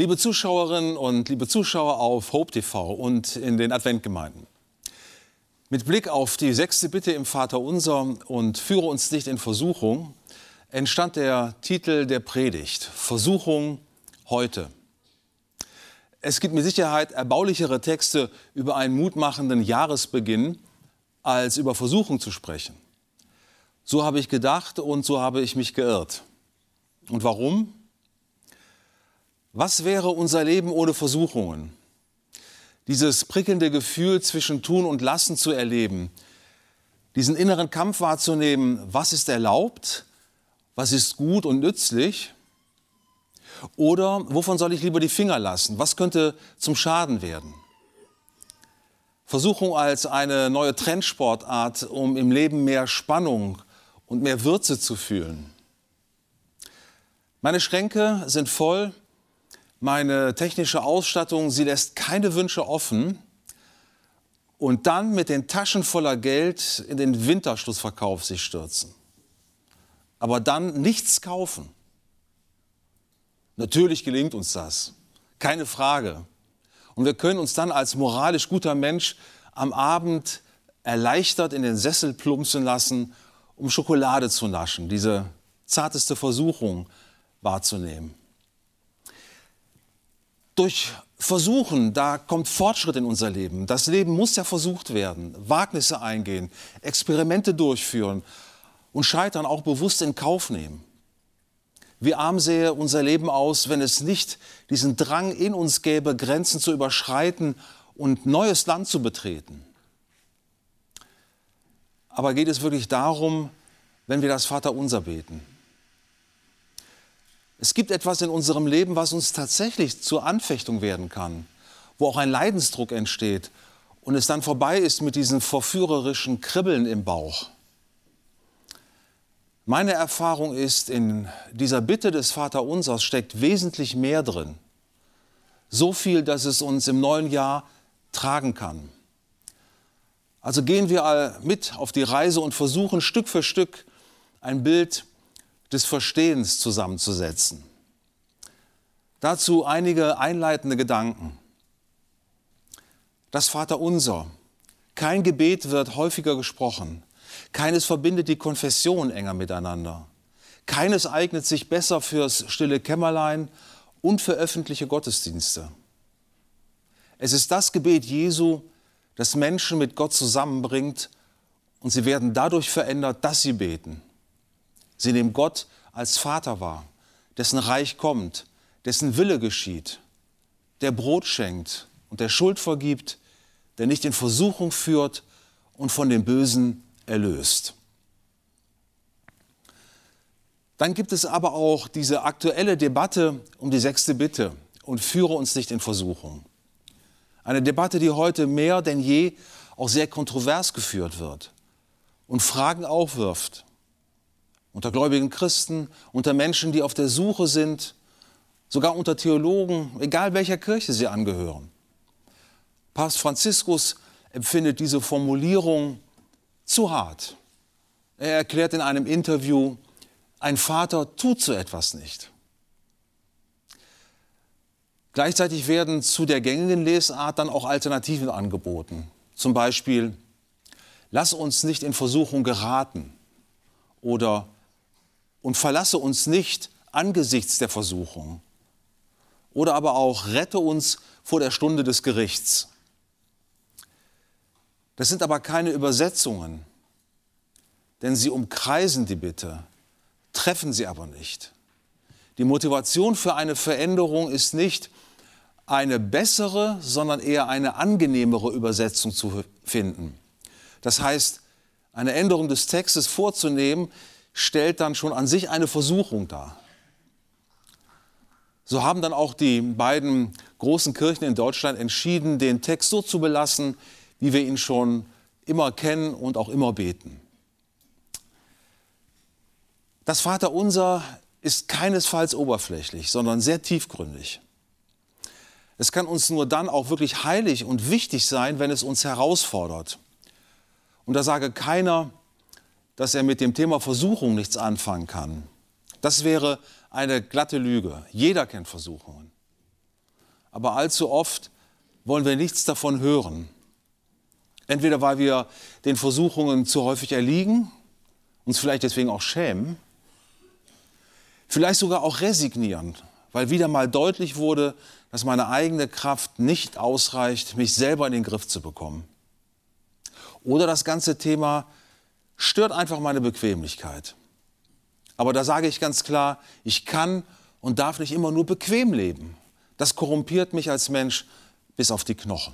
Liebe Zuschauerinnen und liebe Zuschauer auf Hope TV und in den Adventgemeinden. Mit Blick auf die 6. Bitte im Vaterunser und führe uns nicht in Versuchung, entstand der Titel der Predigt, Versuchung heute. Es gibt mit Sicherheit erbaulichere Texte über einen mutmachenden Jahresbeginn, als über Versuchung zu sprechen. So habe ich gedacht und so habe ich mich geirrt. Und warum? Was wäre unser Leben ohne Versuchungen? Dieses prickelnde Gefühl zwischen Tun und Lassen zu erleben, diesen inneren Kampf wahrzunehmen, was ist erlaubt, was ist gut und nützlich? Oder wovon soll ich lieber die Finger lassen? Was könnte zum Schaden werden? Versuchung als eine neue Trendsportart, um im Leben mehr Spannung und mehr Würze zu fühlen. Meine Schränke sind voll. Meine technische Ausstattung, sie lässt keine Wünsche offen. Und dann mit den Taschen voller Geld in den Winterschlussverkauf sich stürzen. Aber dann nichts kaufen. Natürlich gelingt uns das, keine Frage. Und wir können uns dann als moralisch guter Mensch am Abend erleichtert in den Sessel plumpsen lassen, um Schokolade zu naschen, diese zarteste Versuchung wahrzunehmen. Durch Versuchen, da kommt Fortschritt in unser Leben. Das Leben muss ja versucht werden, Wagnisse eingehen, Experimente durchführen und Scheitern auch bewusst in Kauf nehmen. Wie arm sähe unser Leben aus, wenn es nicht diesen Drang in uns gäbe, Grenzen zu überschreiten und neues Land zu betreten. Aber geht es wirklich darum, wenn wir das Vaterunser beten? Es gibt etwas in unserem Leben, was uns tatsächlich zur Anfechtung werden kann, wo auch ein Leidensdruck entsteht und es dann vorbei ist mit diesem verführerischen Kribbeln im Bauch. Meine Erfahrung ist, in dieser Bitte des Vaterunsers steckt wesentlich mehr drin. So viel, dass es uns im neuen Jahr tragen kann. Also gehen wir mit auf die Reise und versuchen Stück für Stück ein Bild des Verstehens zusammenzusetzen. Dazu einige einleitende Gedanken. Das Vaterunser. Kein Gebet wird häufiger gesprochen. Keines verbindet die Konfession enger miteinander. Keines eignet sich besser fürs stille Kämmerlein und für öffentliche Gottesdienste. Es ist das Gebet Jesu, das Menschen mit Gott zusammenbringt und sie werden dadurch verändert, dass sie beten. Sie nehmen Gott als Vater wahr, dessen Reich kommt, dessen Wille geschieht, der Brot schenkt und der Schuld vergibt, der nicht in Versuchung führt und von dem Bösen erlöst. Dann gibt es aber auch diese aktuelle Debatte um die 6. Bitte und führe uns nicht in Versuchung. Eine Debatte, die heute mehr denn je auch sehr kontrovers geführt wird und Fragen aufwirft. Unter gläubigen Christen, unter Menschen, die auf der Suche sind, sogar unter Theologen, egal welcher Kirche sie angehören. Papst Franziskus empfindet diese Formulierung zu hart. Er erklärt in einem Interview, ein Vater tut so etwas nicht. Gleichzeitig werden zu der gängigen Lesart dann auch Alternativen angeboten. Zum Beispiel, lass uns nicht in Versuchung geraten oder und verlasse uns nicht angesichts der Versuchung. Oder aber auch rette uns vor der Stunde des Gerichts. Das sind aber keine Übersetzungen, denn sie umkreisen die Bitte, treffen sie aber nicht. Die Motivation für eine Veränderung ist nicht eine bessere, sondern eher eine angenehmere Übersetzung zu finden. Das heißt, eine Änderung des Textes vorzunehmen, stellt dann schon an sich eine Versuchung dar. So haben dann auch die beiden großen Kirchen in Deutschland entschieden, den Text so zu belassen, wie wir ihn schon immer kennen und auch immer beten. Das Vaterunser ist keinesfalls oberflächlich, sondern sehr tiefgründig. Es kann uns nur dann auch wirklich heilig und wichtig sein, wenn es uns herausfordert. Und da sage keiner, dass er mit dem Thema Versuchung nichts anfangen kann. Das wäre eine glatte Lüge. Jeder kennt Versuchungen. aber allzu oft wollen wir nichts davon hören. Entweder weil wir den Versuchungen zu häufig erliegen, uns vielleicht deswegen auch schämen, vielleicht sogar auch resignieren, weil wieder mal deutlich wurde, dass meine eigene Kraft nicht ausreicht, mich selber in den Griff zu bekommen. Oder das ganze Thema stört einfach meine Bequemlichkeit. Aber da sage ich ganz klar, ich kann und darf nicht immer nur bequem leben. Das korrumpiert mich als Mensch bis auf die Knochen.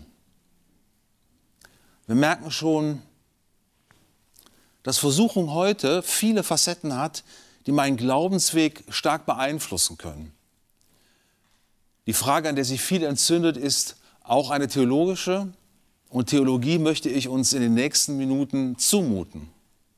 Wir merken schon, dass Versuchung heute viele Facetten hat, die meinen Glaubensweg stark beeinflussen können. Die Frage, an der sich viel entzündet, ist auch eine theologische. Und Theologie möchte ich uns in den nächsten Minuten zumuten.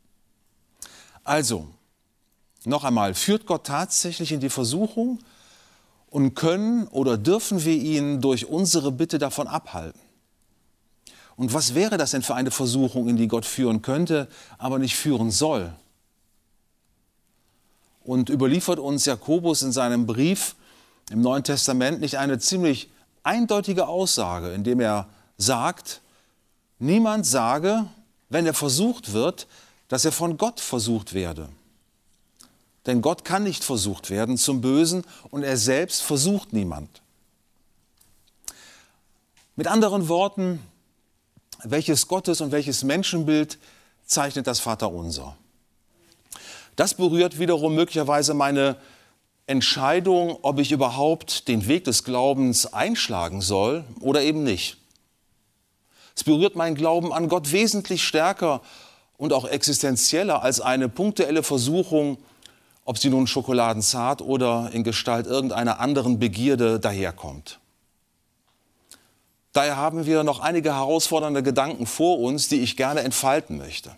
Also, noch einmal, führt Gott tatsächlich in die Versuchung und können oder dürfen wir ihn durch unsere Bitte davon abhalten? Und was wäre das denn für eine Versuchung, in die Gott führen könnte, aber nicht führen soll? Und überliefert uns Jakobus in seinem Brief im Neuen Testament nicht eine ziemlich eindeutige Aussage, indem er sagt, niemand sage, wenn er versucht wird, dass er von Gott versucht werde. Denn Gott kann nicht versucht werden zum Bösen und er selbst versucht niemand. Mit anderen Worten, welches Gottes- und welches Menschenbild zeichnet das Vaterunser? Das berührt wiederum möglicherweise meine Entscheidung, ob ich überhaupt den Weg des Glaubens einschlagen soll oder eben nicht. Es berührt meinen Glauben an Gott wesentlich stärker und auch existenzieller als eine punktuelle Versuchung, ob sie nun schokoladenzart oder in Gestalt irgendeiner anderen Begierde daherkommt. Daher haben wir noch einige herausfordernde Gedanken vor uns, die ich gerne entfalten möchte.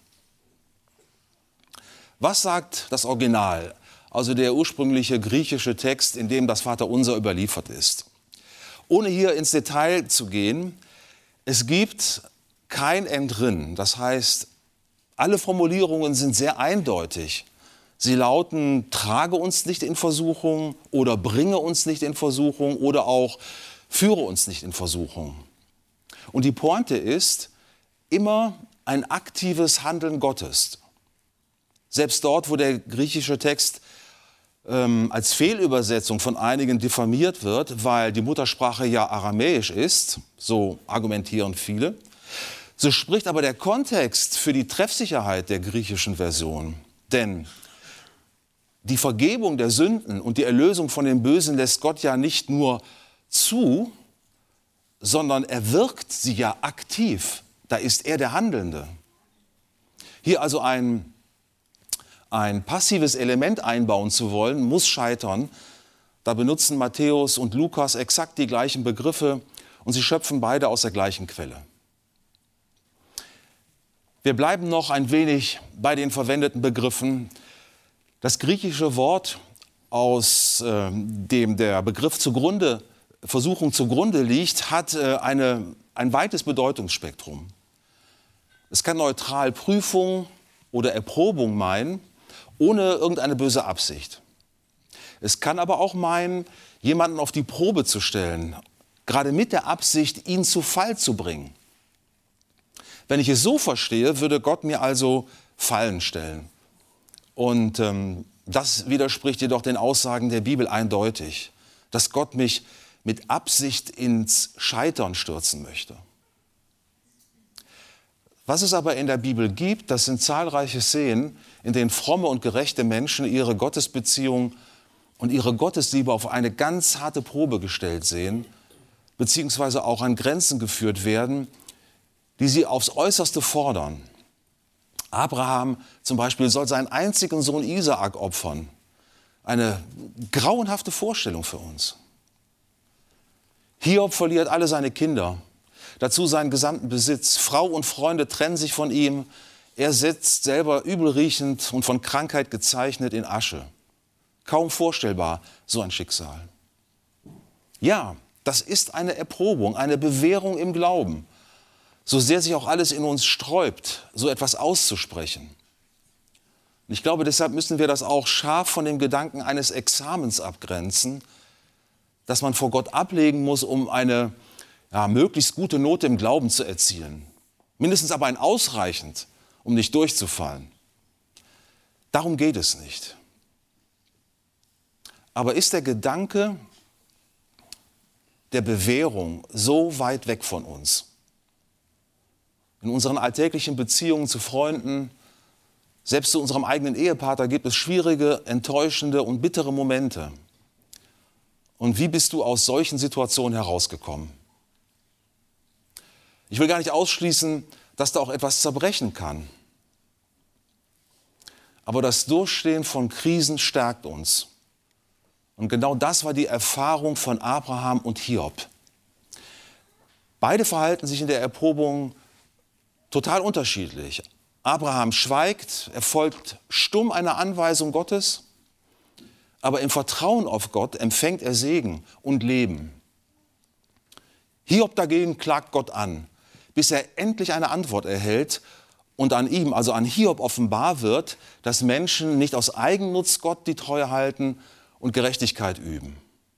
Was sagt das Original, also der ursprüngliche griechische Text, in dem das Vaterunser überliefert ist? Ohne hier ins Detail zu gehen, es gibt kein Entrinnen. Das heißt, alle Formulierungen sind sehr eindeutig. Sie lauten, trage uns nicht in Versuchung oder bringe uns nicht in Versuchung oder auch führe uns nicht in Versuchung. Und die Pointe ist immer ein aktives Handeln Gottes. Selbst dort, wo der griechische Text als Fehlübersetzung von einigen diffamiert wird, weil die Muttersprache ja aramäisch ist, so argumentieren viele, so spricht aber der Kontext für die Treffsicherheit der griechischen Version. Denn die Vergebung der Sünden und die Erlösung von dem Bösen lässt Gott ja nicht nur zu, sondern er wirkt sie ja aktiv. Da ist er der Handelnde. Hier also ein passives Element einbauen zu wollen, muss scheitern. Da benutzen Matthäus und Lukas exakt die gleichen Begriffe und sie schöpfen beide aus der gleichen Quelle. Wir bleiben noch ein wenig bei den verwendeten Begriffen. Das griechische Wort, aus dem der Begriff Versuchung zugrunde liegt, hat ein weites Bedeutungsspektrum. Es kann neutral Prüfung oder Erprobung meinen, ohne irgendeine böse Absicht. Es kann aber auch meinen, jemanden auf die Probe zu stellen, gerade mit der Absicht, ihn zu Fall zu bringen. Wenn ich es so verstehe, würde Gott mir also Fallen stellen. Und das widerspricht jedoch den Aussagen der Bibel eindeutig, dass Gott mich mit Absicht ins Scheitern stürzen möchte. Was es aber in der Bibel gibt, das sind zahlreiche Szenen, in denen fromme und gerechte Menschen ihre Gottesbeziehung und ihre Gottesliebe auf eine ganz harte Probe gestellt sehen, beziehungsweise auch an Grenzen geführt werden, die sie aufs Äußerste fordern. Abraham zum Beispiel soll seinen einzigen Sohn Isaak opfern. Eine grauenhafte Vorstellung für uns. Hiob verliert alle seine Kinder, dazu seinen gesamten Besitz. Frau und Freunde trennen sich von ihm. Er sitzt selber übelriechend und von Krankheit gezeichnet in Asche. Kaum vorstellbar, so ein Schicksal. Ja, das ist eine Erprobung, eine Bewährung im Glauben. So sehr sich auch alles in uns sträubt, so etwas auszusprechen. Und ich glaube, deshalb müssen wir das auch scharf von dem Gedanken eines Examens abgrenzen. das man vor Gott ablegen muss, um eine möglichst gute Note im Glauben zu erzielen. Mindestens aber ein ausreichend, um nicht durchzufallen. Darum geht es nicht. Aber ist der Gedanke der Bewährung so weit weg von uns? In unseren alltäglichen Beziehungen zu Freunden, selbst zu unserem eigenen Ehepartner gibt es schwierige, enttäuschende und bittere Momente. Und wie bist du aus solchen Situationen herausgekommen? Ich will gar nicht ausschließen, dass da auch etwas zerbrechen kann. Aber das Durchstehen von Krisen stärkt uns. Und genau das war die Erfahrung von Abraham und Hiob. Beide verhalten sich in der Erprobung total unterschiedlich. Abraham schweigt, er folgt stumm einer Anweisung Gottes, aber im Vertrauen auf Gott empfängt er Segen und Leben. Hiob dagegen klagt Gott an, bis er endlich eine Antwort erhält und an ihm, also an Hiob, offenbar wird, dass Menschen nicht aus Eigennutz Gott die Treue halten und Gerechtigkeit üben.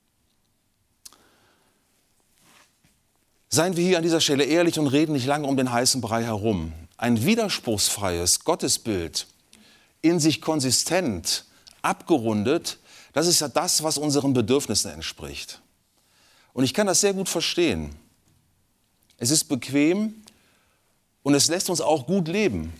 Seien wir hier an dieser Stelle ehrlich und reden nicht lange um den heißen Brei herum. Ein widerspruchsfreies Gottesbild, in sich konsistent, abgerundet, das ist ja das, was unseren Bedürfnissen entspricht. Und ich kann das sehr gut verstehen. Es ist bequem und es lässt uns auch gut leben.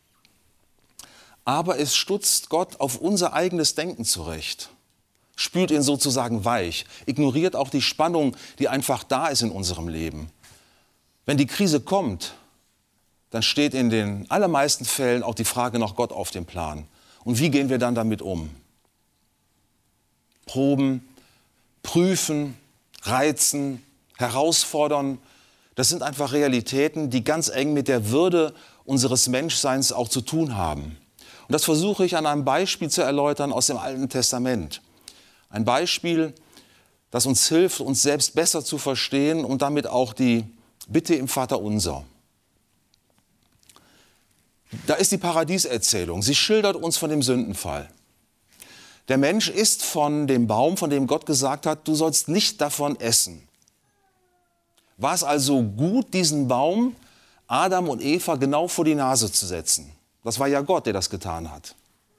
Aber es stutzt Gott auf unser eigenes Denken zurecht, spült ihn sozusagen weich, ignoriert auch die Spannung, die einfach da ist in unserem Leben. Wenn die Krise kommt, dann steht in den allermeisten Fällen auch die Frage nach Gott auf dem Plan. Und wie gehen wir dann damit um? Proben, prüfen, reizen, herausfordern, das sind einfach Realitäten, die ganz eng mit der Würde unseres Menschseins auch zu tun haben. Und das versuche ich an einem Beispiel zu erläutern aus dem Alten Testament. Ein Beispiel, das uns hilft, uns selbst besser zu verstehen und damit auch die Bitte im Vaterunser. Da ist die Paradieserzählung. Sie schildert uns von dem Sündenfall. Der Mensch isst von dem Baum, von dem Gott gesagt hat, du sollst nicht davon essen. War es also gut, diesen Baum Adam und Eva genau vor die Nase zu setzen? Das war ja Gott, der das getan hat.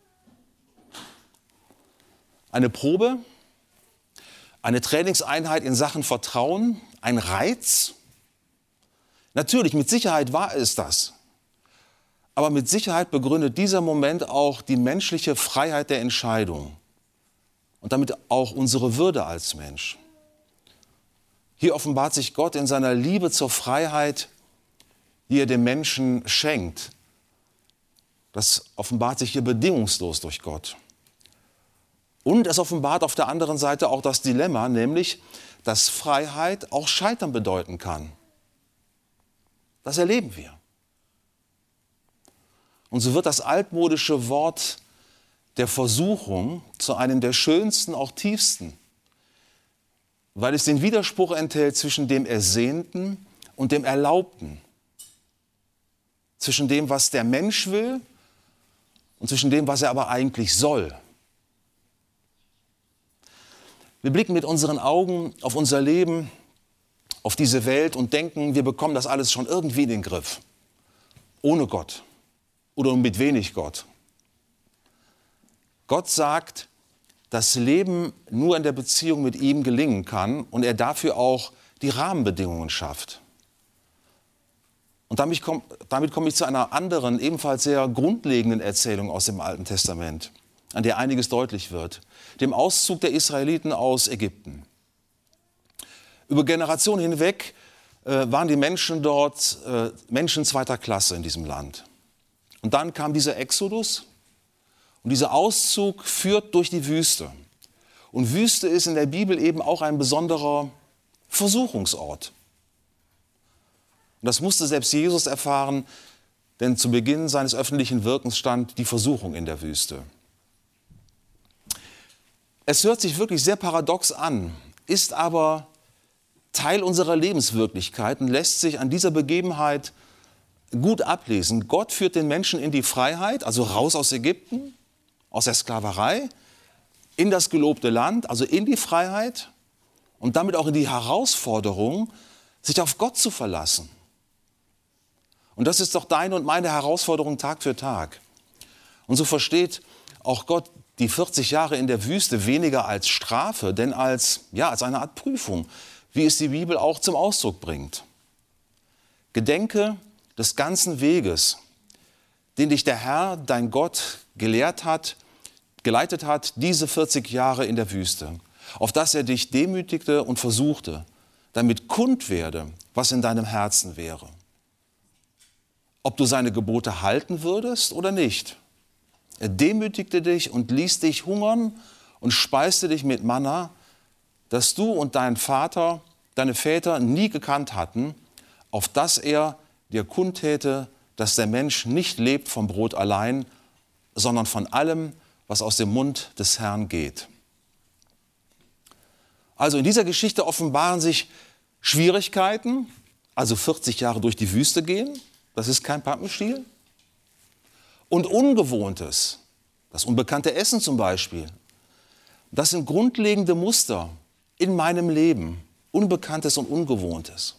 Eine Probe, eine Trainingseinheit in Sachen Vertrauen, ein Reiz? Natürlich, mit Sicherheit war es das. Aber mit Sicherheit begründet dieser Moment auch die menschliche Freiheit der Entscheidung und damit auch unsere Würde als Mensch. Hier offenbart sich Gott in seiner Liebe zur Freiheit, die er dem Menschen schenkt. Das offenbart sich hier bedingungslos durch Gott. Und es offenbart auf der anderen Seite auch das Dilemma, nämlich, dass Freiheit auch Scheitern bedeuten kann. Das erleben wir. Und so wird das altmodische Wort der Versuchung zu einem der schönsten, auch tiefsten, weil es den Widerspruch enthält zwischen dem Ersehnten und dem Erlaubten, zwischen dem, was der Mensch will und zwischen dem, was er aber eigentlich soll. Wir blicken mit unseren Augen auf unser Leben, auf diese Welt und denken, wir bekommen das alles schon irgendwie in den Griff, ohne Gott oder mit wenig Gott. Gott sagt, dass Leben nur in der Beziehung mit ihm gelingen kann und er dafür auch die Rahmenbedingungen schafft. Und damit komme ich zu einer anderen, ebenfalls sehr grundlegenden Erzählung aus dem Alten Testament, an der einiges deutlich wird, dem Auszug der Israeliten aus Ägypten. Über Generationen hinweg waren die Menschen dort Menschen zweiter Klasse in diesem Land. Und dann kam dieser Exodus. Und dieser Auszug führt durch die Wüste. Und Wüste ist in der Bibel eben auch ein besonderer Versuchungsort. Und das musste selbst Jesus erfahren, denn zu Beginn seines öffentlichen Wirkens stand die Versuchung in der Wüste. Es hört sich wirklich sehr paradox an, ist aber Teil unserer Lebenswirklichkeit und lässt sich an dieser Begebenheit gut ablesen. Gott führt den Menschen in die Freiheit, also raus aus Ägypten, aus der Sklaverei, in das gelobte Land, also in die Freiheit. und damit auch in die Herausforderung, sich auf Gott zu verlassen. Und das ist doch deine und meine Herausforderung Tag für Tag. Und so versteht auch Gott die 40 Jahre in der Wüste weniger als Strafe, denn als eine Art Prüfung, wie es die Bibel auch zum Ausdruck bringt. Gedenke des ganzen Weges, den dich der Herr, dein Gott, geleitet hat, diese 40 Jahre in der Wüste, auf dass er dich demütigte und versuchte, damit kund werde, was in deinem Herzen wäre. Ob du seine Gebote halten würdest oder nicht. Er demütigte dich und ließ dich hungern und speiste dich mit Manna, das du und deine Väter nie gekannt hatten, auf dass er dir kundtäte, dass der Mensch nicht lebt vom Brot allein, sondern von allem, was aus dem Mund des Herrn geht. Also in dieser Geschichte offenbaren sich Schwierigkeiten, also 40 Jahre durch die Wüste gehen, das ist kein Pappenstiel. Und Ungewohntes, das unbekannte Essen zum Beispiel, das sind grundlegende Muster in meinem Leben, Unbekanntes und Ungewohntes.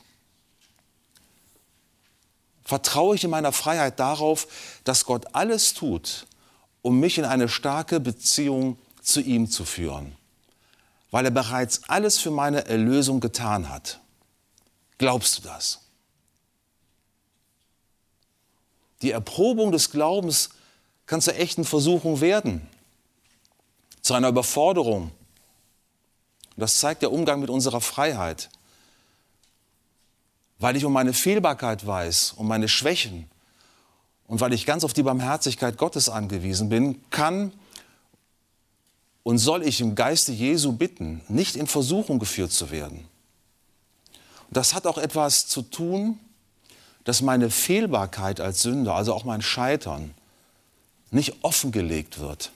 Vertraue ich in meiner Freiheit darauf, dass Gott alles tut, um mich in eine starke Beziehung zu ihm zu führen, weil er bereits alles für meine Erlösung getan hat. Glaubst du das? Die Erprobung des Glaubens kann zur echten Versuchung werden, zu einer Überforderung. Und das zeigt der Umgang mit unserer Freiheit. Weil ich um meine Fehlbarkeit weiß, um meine Schwächen und weil ich ganz auf die Barmherzigkeit Gottes angewiesen bin, kann und soll ich im Geiste Jesu bitten, nicht in Versuchung geführt zu werden. Und das hat auch etwas zu tun, dass meine Fehlbarkeit als Sünder, also auch mein Scheitern, nicht offengelegt wird.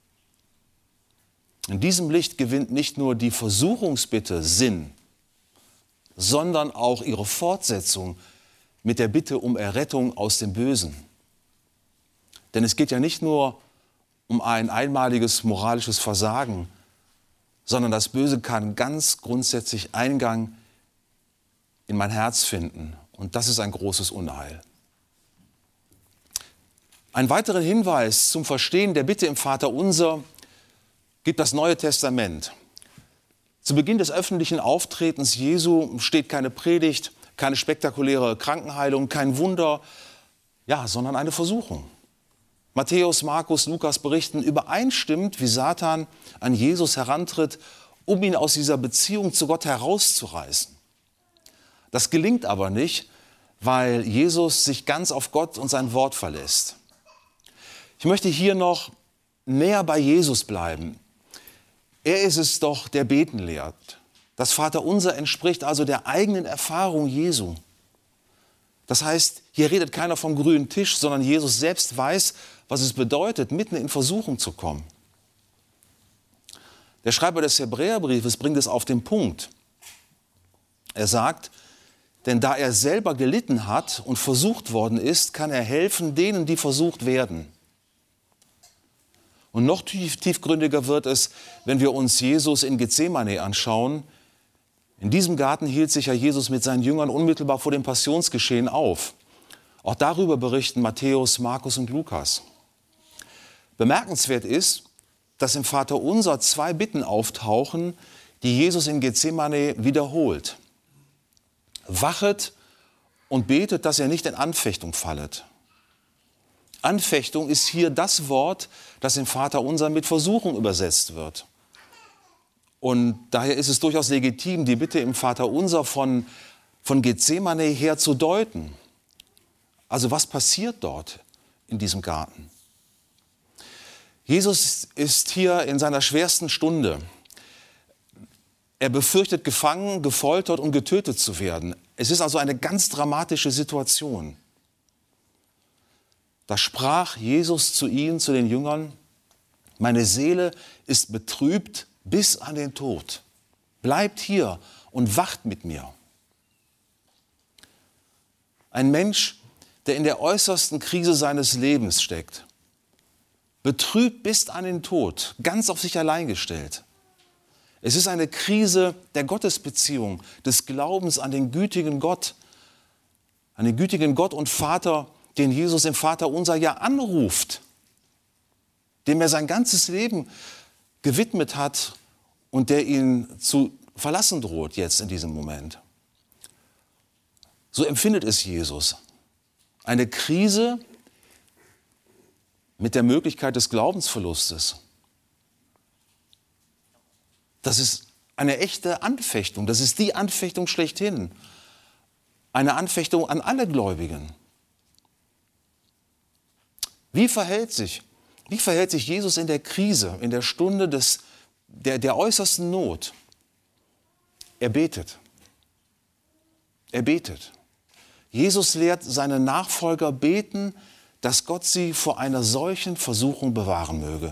In diesem Licht gewinnt nicht nur die Versuchungsbitte Sinn, sondern auch ihre Fortsetzung mit der Bitte um Errettung aus dem Bösen. Denn es geht ja nicht nur um ein einmaliges moralisches Versagen, sondern das Böse kann ganz grundsätzlich Eingang in mein Herz finden. Und das ist ein großes Unheil. Einen weiteren Hinweis zum Verstehen der Bitte im Vaterunser gibt das Neue Testament. Zu Beginn des öffentlichen Auftretens Jesu steht keine Predigt, keine spektakuläre Krankenheilung, kein Wunder, sondern eine Versuchung. Matthäus, Markus, Lukas berichten übereinstimmend, wie Satan an Jesus herantritt, um ihn aus dieser Beziehung zu Gott herauszureißen. Das gelingt aber nicht, weil Jesus sich ganz auf Gott und sein Wort verlässt. Ich möchte hier noch näher bei Jesus bleiben. Er ist es doch, der beten lehrt. Das Vaterunser entspricht also der eigenen Erfahrung Jesu. Das heißt, hier redet keiner vom grünen Tisch, sondern Jesus selbst weiß, was es bedeutet, mitten in Versuchung zu kommen. Der Schreiber des Hebräerbriefes bringt es auf den Punkt. Er sagt, denn da er selber gelitten hat und versucht worden ist, kann er helfen denen, die versucht werden. Und noch tiefgründiger wird es, wenn wir uns Jesus in Gethsemane anschauen. In diesem Garten hielt sich ja Jesus mit seinen Jüngern unmittelbar vor dem Passionsgeschehen auf. Auch darüber berichten Matthäus, Markus und Lukas. Bemerkenswert ist, dass im Vaterunser 2 Bitten auftauchen, die Jesus in Gethsemane wiederholt. Wachet und betet, dass ihr nicht in Anfechtung fallet. Anfechtung ist hier das Wort, das im Vaterunser mit Versuchung übersetzt wird. Und daher ist es durchaus legitim, die Bitte im Vaterunser von Gethsemane her zu deuten. Also was passiert dort in diesem Garten? Jesus ist hier in seiner schwersten Stunde. Er befürchtet, gefangen, gefoltert und getötet zu werden. Es ist also eine ganz dramatische Situation. Da sprach Jesus zu ihnen, zu den Jüngern, meine Seele ist betrübt bis an den Tod. Bleibt hier und wacht mit mir. Ein Mensch, der in der äußersten Krise seines Lebens steckt, betrübt bis an den Tod, ganz auf sich allein gestellt. Es ist eine Krise der Gottesbeziehung, des Glaubens an den gütigen Gott und Vater, den Jesus im Vaterunser ja anruft, dem er sein ganzes Leben gewidmet hat und der ihn zu verlassen droht jetzt in diesem Moment. So empfindet es Jesus. Eine Krise mit der Möglichkeit des Glaubensverlustes. Das ist eine echte Anfechtung. Das ist die Anfechtung schlechthin. Eine Anfechtung an alle Gläubigen. Wie verhält sich Jesus in der Krise, in der Stunde der äußersten Not? Er betet. Er betet. Jesus lehrt seine Nachfolger beten, dass Gott sie vor einer solchen Versuchung bewahren möge.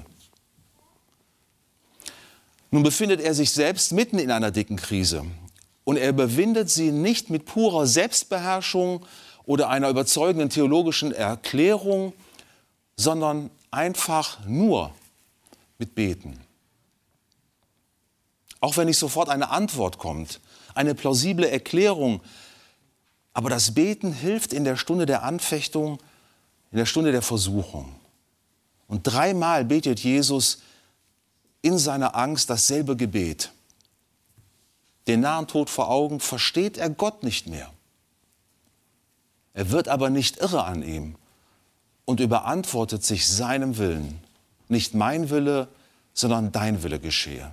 Nun befindet er sich selbst mitten in einer dicken Krise und er überwindet sie nicht mit purer Selbstbeherrschung oder einer überzeugenden theologischen Erklärung, sondern einfach nur mit Beten. Auch wenn nicht sofort eine Antwort kommt, eine plausible Erklärung, aber das Beten hilft in der Stunde der Anfechtung, in der Stunde der Versuchung. Und 3-mal betet Jesus in seiner Angst dasselbe Gebet. Den nahen Tod vor Augen versteht er Gott nicht mehr. Er wird aber nicht irre an ihm und überantwortet sich seinem Willen. Nicht mein Wille, sondern dein Wille geschehe.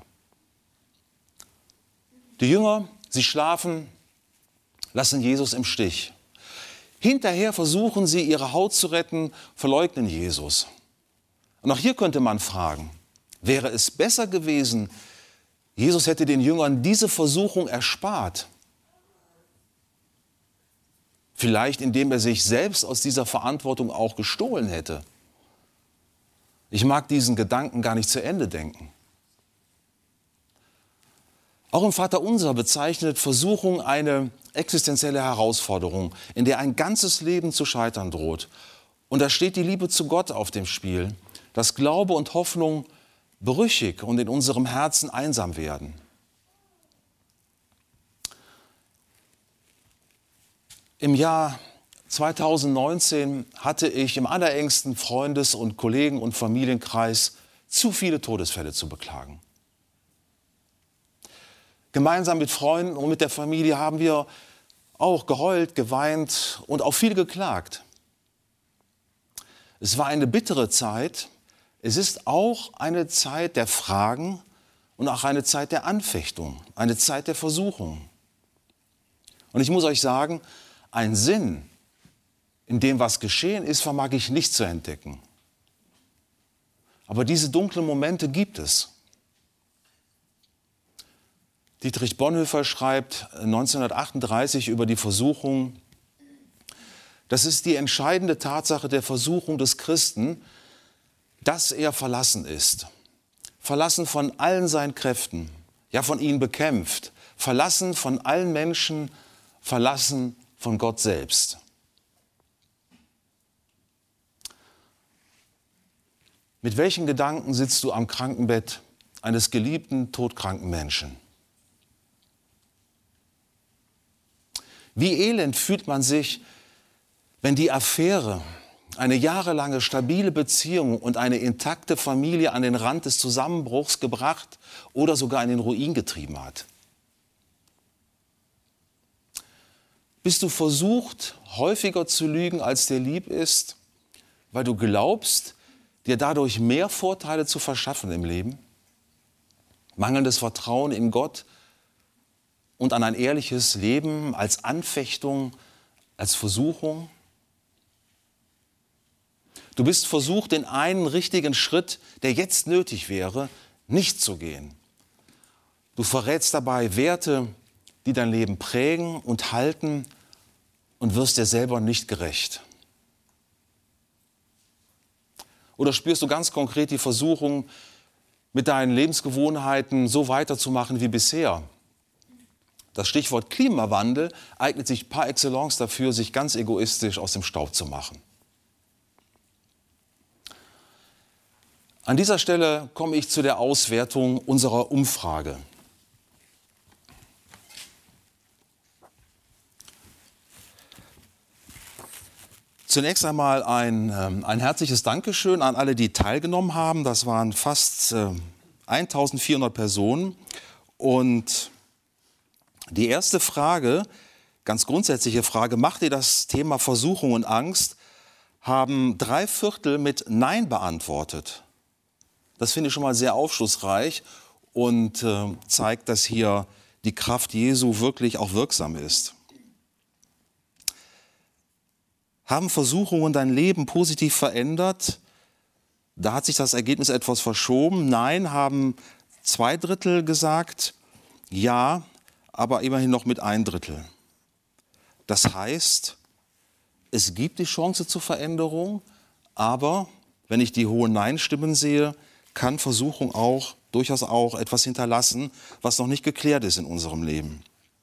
Die Jünger, sie schlafen, lassen Jesus im Stich. Hinterher versuchen sie, ihre Haut zu retten, verleugnen Jesus. Und auch hier könnte man fragen, wäre es besser gewesen, Jesus hätte den Jüngern diese Versuchung erspart? Vielleicht indem er sich selbst aus dieser Verantwortung auch gestohlen hätte. Ich mag diesen Gedanken gar nicht zu Ende denken. Auch im Vaterunser bezeichnet Versuchung eine existenzielle Herausforderung, in der ein ganzes Leben zu scheitern droht. Und da steht die Liebe zu Gott auf dem Spiel, dass Glaube und Hoffnung brüchig und in unserem Herzen einsam werden. Im Jahr 2019 hatte ich im allerengsten Freundes- und Kollegen- und Familienkreis zu viele Todesfälle zu beklagen. Gemeinsam mit Freunden und mit der Familie haben wir auch geheult, geweint und auch viel geklagt. Es war eine bittere Zeit. Es ist auch eine Zeit der Fragen und auch eine Zeit der Anfechtung, eine Zeit der Versuchung. Und ich muss euch sagen, einen Sinn in dem, was geschehen ist, vermag ich nicht zu entdecken. Aber diese dunklen Momente gibt es. Dietrich Bonhoeffer schreibt 1938 über die Versuchung: Das ist die entscheidende Tatsache der Versuchung des Christen, dass er verlassen ist. Verlassen von allen seinen Kräften, ja von ihnen bekämpft. Verlassen von allen Menschen, verlassen von Gott selbst. Mit welchen Gedanken sitzt du am Krankenbett eines geliebten, todkranken Menschen? Wie elend fühlt man sich, wenn die Affäre, eine jahrelange stabile Beziehung und eine intakte Familie an den Rand des Zusammenbruchs gebracht oder sogar in den Ruin getrieben hat? Bist du versucht, häufiger zu lügen, als dir lieb ist, weil du glaubst, dir dadurch mehr Vorteile zu verschaffen im Leben? Mangelndes Vertrauen in Gott und an ein ehrliches Leben als Anfechtung, als Versuchung? Du bist versucht, den einen richtigen Schritt, der jetzt nötig wäre, nicht zu gehen. Du verrätst dabei Werte, die dein Leben prägen und halten, und wirst dir selber nicht gerecht. Oder spürst du ganz konkret die Versuchung, mit deinen Lebensgewohnheiten so weiterzumachen wie bisher? Das Stichwort Klimawandel eignet sich par excellence dafür, sich ganz egoistisch aus dem Staub zu machen. An dieser Stelle komme ich zu der Auswertung unserer Umfrage. Zunächst einmal ein herzliches Dankeschön an alle, die teilgenommen haben. Das waren fast 1400 Personen. Und die erste Frage, ganz grundsätzliche Frage, macht dir das Thema Versuchung und Angst, haben 3/4 mit Nein beantwortet. Das finde ich schon mal sehr aufschlussreich und zeigt, dass hier die Kraft Jesu wirklich auch wirksam ist. Haben Versuchungen dein Leben positiv verändert? Da hat sich das Ergebnis etwas verschoben. Nein, haben 2/3 gesagt. Ja, aber immerhin noch mit 1/3. Das heißt, es gibt die Chance zur Veränderung, aber wenn ich die hohen Nein-Stimmen sehe, kann Versuchung auch durchaus auch etwas hinterlassen, was noch nicht geklärt ist in unserem Leben.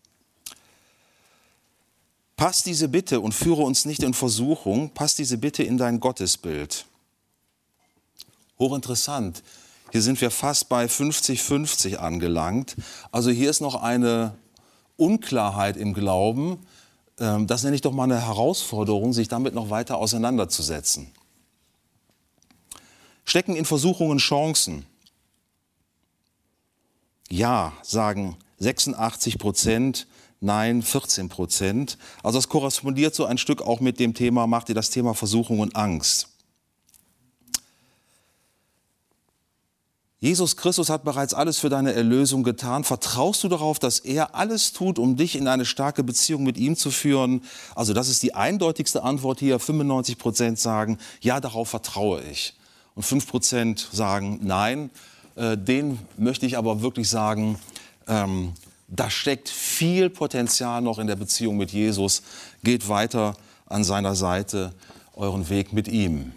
Pass diese Bitte und führe uns nicht in Versuchung, pass diese Bitte in dein Gottesbild. Hochinteressant, hier sind wir fast bei 50-50 angelangt. Also hier ist noch eine Unklarheit im Glauben. Das nenne ich doch mal eine Herausforderung, sich damit noch weiter auseinanderzusetzen. Stecken in Versuchungen Chancen? Ja, sagen 86%. Nein, 14%. Also das korrespondiert so ein Stück auch mit dem Thema, macht dir das Thema Versuchung und Angst. Jesus Christus hat bereits alles für deine Erlösung getan. Vertraust du darauf, dass er alles tut, um dich in eine starke Beziehung mit ihm zu führen? Also das ist die eindeutigste Antwort hier. 95% sagen, ja, darauf vertraue ich. Und 5% sagen, nein. Den möchte ich aber wirklich sagen, da steckt viel Potenzial noch in der Beziehung mit Jesus. Geht weiter an seiner Seite euren Weg mit ihm.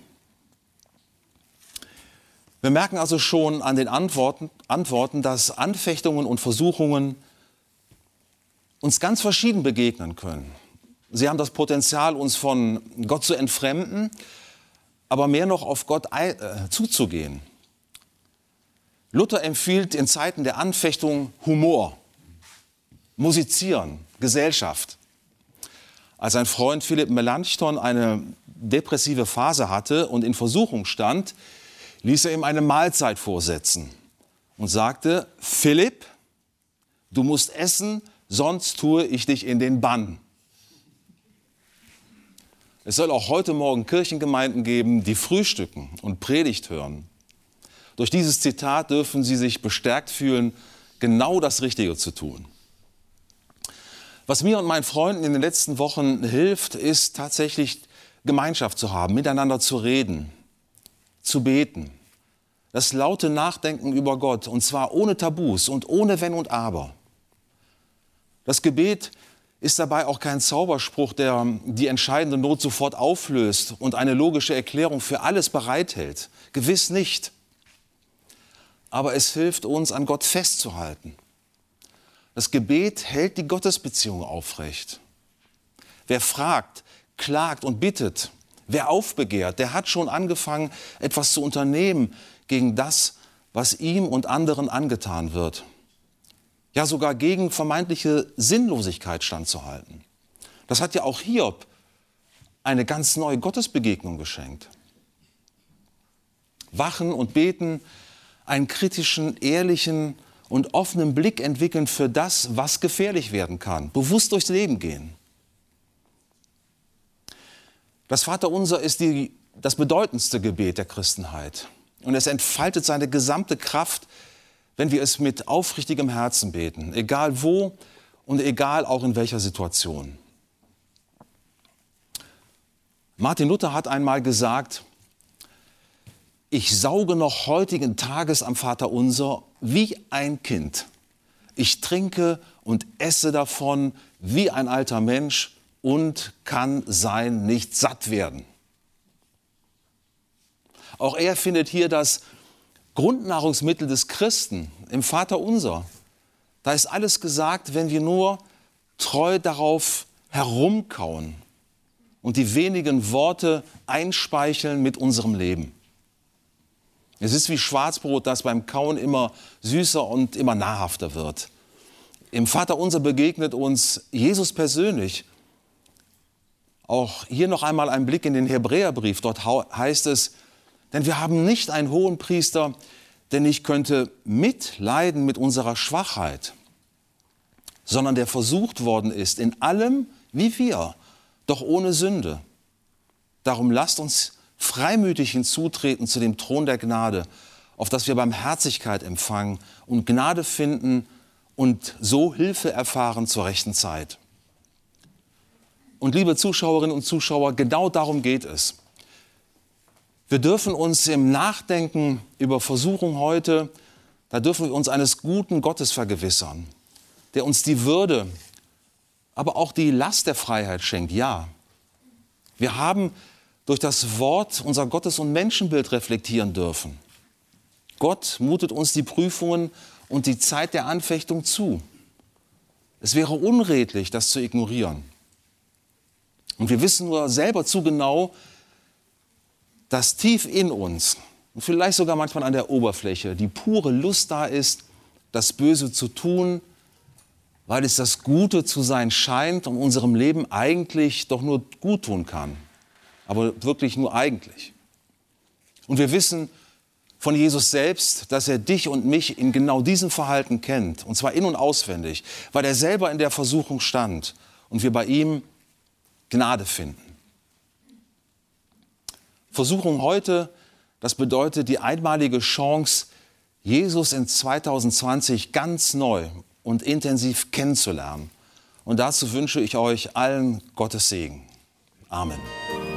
Wir merken also schon an den Antworten, dass Anfechtungen und Versuchungen uns ganz verschieden begegnen können. Sie haben das Potenzial, uns von Gott zu entfremden, aber mehr noch auf Gott zuzugehen. Luther empfiehlt in Zeiten der Anfechtung Humor. Musizieren, Gesellschaft. Als sein Freund Philipp Melanchthon eine depressive Phase hatte und in Versuchung stand, ließ er ihm eine Mahlzeit vorsetzen und sagte, Philipp, du musst essen, sonst tue ich dich in den Bann. Es soll auch heute Morgen Kirchengemeinden geben, die frühstücken und Predigt hören. Durch dieses Zitat dürfen sie sich bestärkt fühlen, genau das Richtige zu tun. Was mir und meinen Freunden in den letzten Wochen hilft, ist tatsächlich Gemeinschaft zu haben, miteinander zu reden, zu beten. Das laute Nachdenken über Gott, und zwar ohne Tabus und ohne Wenn und Aber. Das Gebet ist dabei auch kein Zauberspruch, der die entscheidende Not sofort auflöst und eine logische Erklärung für alles bereithält. Gewiss nicht. Aber es hilft uns, an Gott festzuhalten. Das Gebet hält die Gottesbeziehung aufrecht. Wer fragt, klagt und bittet, wer aufbegehrt, der hat schon angefangen, etwas zu unternehmen gegen das, was ihm und anderen angetan wird. Ja, sogar gegen vermeintliche Sinnlosigkeit standzuhalten. Das hat ja auch Hiob eine ganz neue Gottesbegegnung geschenkt. Wachen und beten, einen kritischen, ehrlichen und offenen Blick entwickeln für das, was gefährlich werden kann. Bewusst durchs Leben gehen. Das Vaterunser ist das bedeutendste Gebet der Christenheit. Und es entfaltet seine gesamte Kraft, wenn wir es mit aufrichtigem Herzen beten. Egal wo und egal auch in welcher Situation. Martin Luther hat einmal gesagt, ich sauge noch heutigen Tages am Vaterunser wie ein Kind. Ich trinke und esse davon wie ein alter Mensch und kann sein nicht satt werden. Auch er findet hier das Grundnahrungsmittel des Christen im Vaterunser. Da ist alles gesagt, wenn wir nur treu darauf herumkauen und die wenigen Worte einspeicheln mit unserem Leben. Es ist wie Schwarzbrot, das beim Kauen immer süßer und immer nahrhafter wird. Im Vaterunser begegnet uns Jesus persönlich Auch hier noch einmal ein Blick in den Hebräerbrief. Dort heißt es, denn wir haben nicht einen Hohenpriester, der nicht könnte mitleiden mit unserer Schwachheit, sondern der versucht worden ist in allem wie wir, doch ohne Sünde. Darum lasst uns freimütig hinzutreten zu dem Thron der Gnade, auf dass wir Barmherzigkeit empfangen und Gnade finden und so Hilfe erfahren zur rechten Zeit. Und liebe Zuschauerinnen und Zuschauer, genau darum geht es. Wir dürfen uns im Nachdenken über Versuchung heute, da dürfen wir uns eines guten Gottes vergewissern, der uns die Würde, aber auch die Last der Freiheit schenkt. Ja, wir haben durch das Wort unser Gottes- und Menschenbild reflektieren dürfen. Gott mutet uns die Prüfungen und die Zeit der Anfechtung zu. Es wäre unredlich, das zu ignorieren. Und wir wissen nur selber zu genau, dass tief in uns und vielleicht sogar manchmal an der Oberfläche die pure Lust da ist, das Böse zu tun, weil es das Gute zu sein scheint und unserem Leben eigentlich doch nur gut tun kann. Aber wirklich nur eigentlich. Und wir wissen von Jesus selbst, dass er dich und mich in genau diesem Verhalten kennt. Und zwar in- und auswendig, weil er selber in der Versuchung stand und wir bei ihm Gnade finden. Versuchung heute, das bedeutet die einmalige Chance, Jesus in 2020 ganz neu und intensiv kennenzulernen. Und dazu wünsche ich euch allen Gottes Segen. Amen.